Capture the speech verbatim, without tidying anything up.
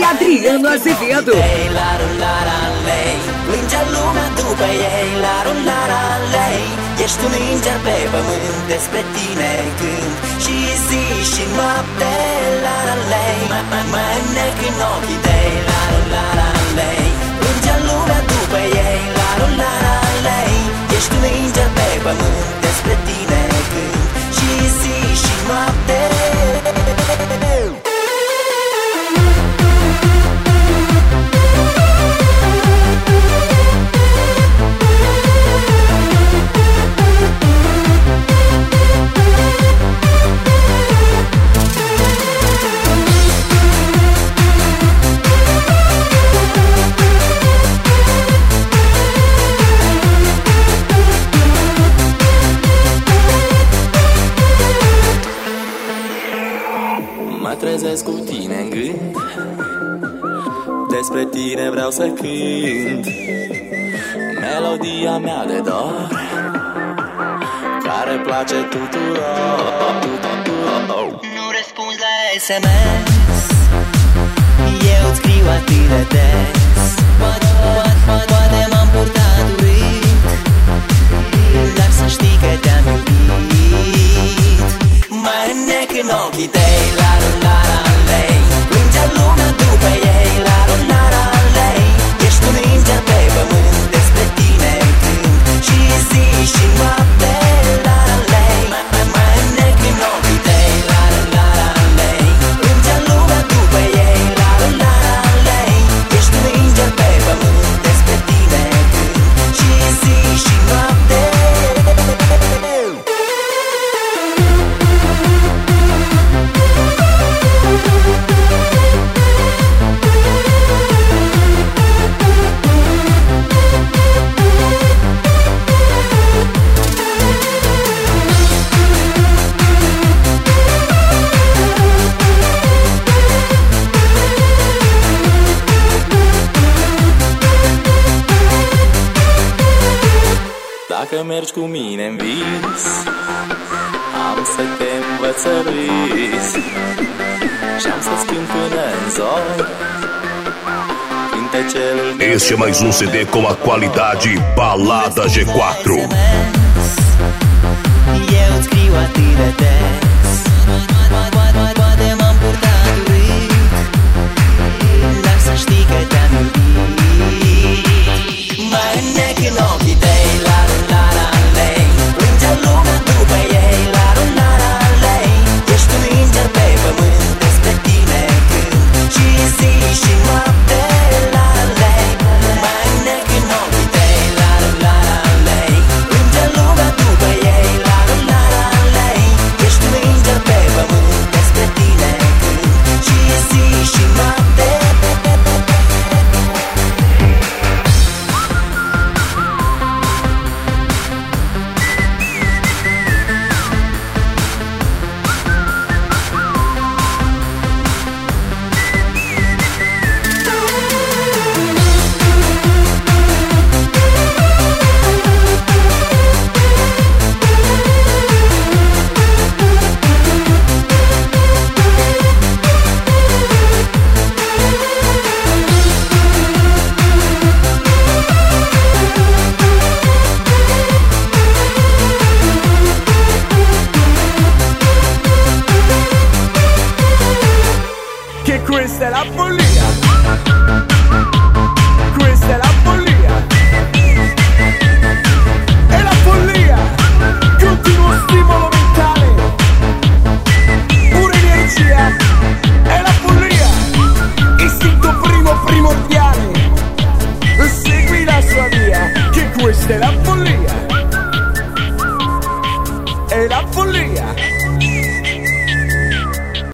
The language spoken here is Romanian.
Adriano Azevedo. Plânge lumea după ei, la rulara lei. Ești un înger pe pământ, despre tine cânt și zi și noapte, la la lei. Mă înnec în ochii tăi, la rulara lei. Plânge lumea după ei, la rulara lei. Ești un înger pe pământ, despre tine cânt și zi și noapte. Mă trezesc cu tine în gând, despre tine vreau să cânt melodia mea de dor, care place tuturor. Nu răspunzi la S M S, eu îți scriu atât de des. Poate, poate, poate, poate m-am purtat urât, dar să știi că te-am iubit. Mă înnec în ochii tăi, la rulara lei. Plânge lumea după ei, la rulara lei. Ești un înger pe pământ, despre tine cânt și zi și noapte, la la lei. Mă înnec în ochii tăi, la rulara lei. Plânge lumea după ei, la rulara lei. Ești un înger pe pământ, despre tine cânt și zi și noapte. Dacă mergi cu mine în vis, am să te învăț să râzi și-am să-ți cânt până în zori cântecelul. Este é mais um C D com a qualidade Balada G quatro. Eu îți scriu atât de des, poate m-am purtat urât, dar să știi că te-am iubit. Mă înnec în ochii tăi, la rulara lei. Plânge lumea după ei, la rulara lei. Ești un înger pe pământ, despre tine cânt și zi și noapte, la la lei. Mă înnec în ochii tăi, la rulara lei. Plânge lumea după ei, la rulara lei. Ești un înger pe pământ, despre tine cânt și zi și noapte. Que questa è la follia.